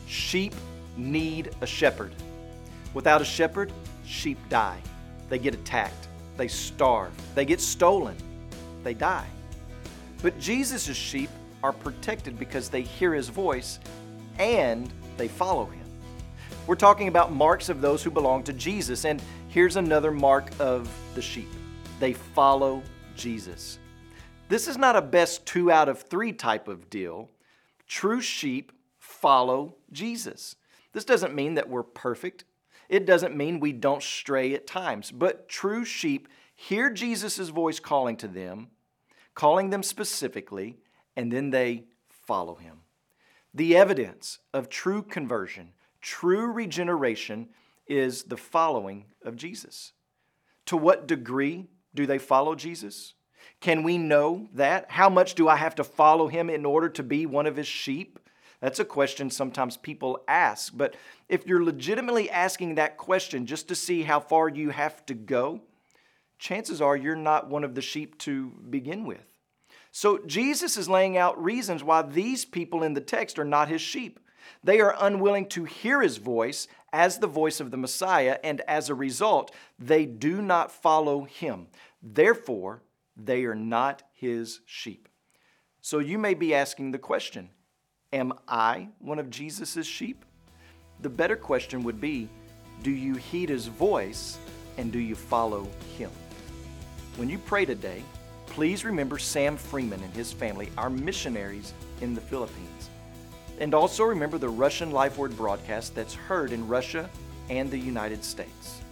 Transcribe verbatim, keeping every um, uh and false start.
Sheep need a shepherd. Without a shepherd, sheep die. They get attacked. They starve. They get stolen. They die. But Jesus' sheep are protected because they hear His voice and they follow Him. We're talking about marks of those who belong to Jesus, and here's another mark of the sheep. They follow Jesus. This is not a best two out of three type of deal. True sheep follow Jesus. This doesn't mean that we're perfect. It doesn't mean we don't stray at times, but true sheep hear Jesus' voice calling to them, calling them specifically, and then they follow Him. The evidence of true conversion, true regeneration, is the following of Jesus. To what degree do they follow Jesus? Can we know that? How much do I have to follow Him in order to be one of His sheep? That's a question sometimes people ask, but if you're legitimately asking that question just to see how far you have to go, chances are you're not one of the sheep to begin with. So Jesus is laying out reasons why these people in the text are not His sheep. They are unwilling to hear His voice as the voice of the Messiah, and as a result, they do not follow Him. Therefore, they are not His sheep. So you may be asking the question, am I one of Jesus' sheep? The better question would be, do you heed His voice and do you follow Him? When you pray today, please remember Sam Freeman and his family, our missionaries in the Philippines. And also remember the Russian Life Word broadcast that's heard in Russia and the United States.